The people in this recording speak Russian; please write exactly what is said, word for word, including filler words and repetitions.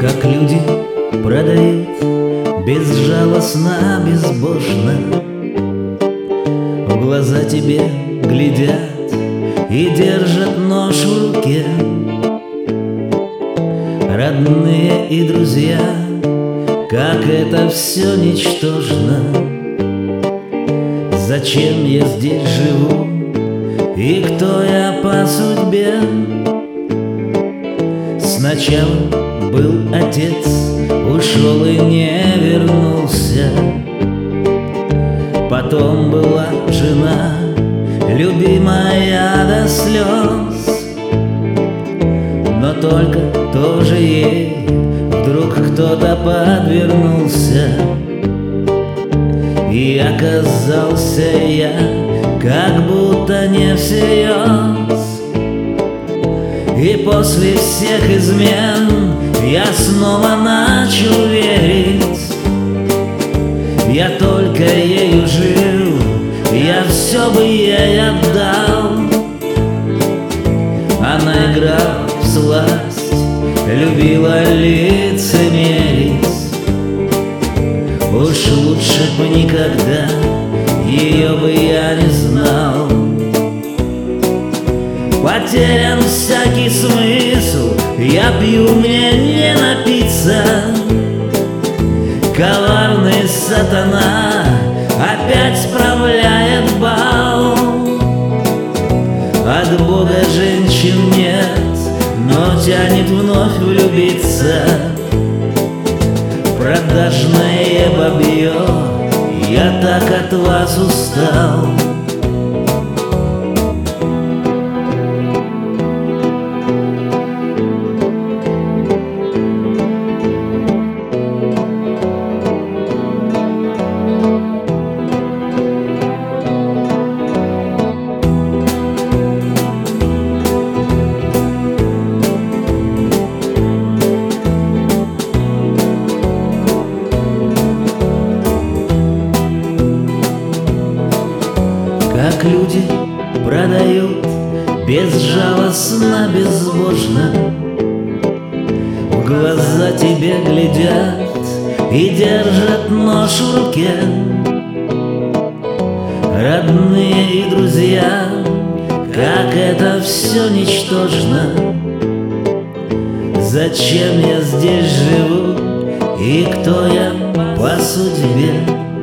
Как люди продают безжалостно, безбожно, в глаза тебе глядят и держат нож в руке. Родные и друзья, как это все ничтожно. Зачем я здесь живу и кто я по судьбе? Сначала был отец, ушел и не вернулся. Потом была жена, любимая до слез. Но только тоже ей вдруг кто-то подвернулся, и оказался я как будто не всерьез. И после всех измен я снова начал верить. Я только ею жил, я все бы ей отдал. Она играла в сласть, любила лицемерить. Уж лучше бы никогда ее бы я не знал. Потерян всякий смысл, я пью, мне не напиться. Коварный сатана опять справляет бал. От Бога женщин нет, но тянет вновь влюбиться. Продажное бабье, я так от вас устал. Как люди продают безжалостно, безбожно, в глаза тебе глядят и держат нож в руке. Родные и друзья, как это все ничтожно. Зачем я здесь живу и кто я по судьбе?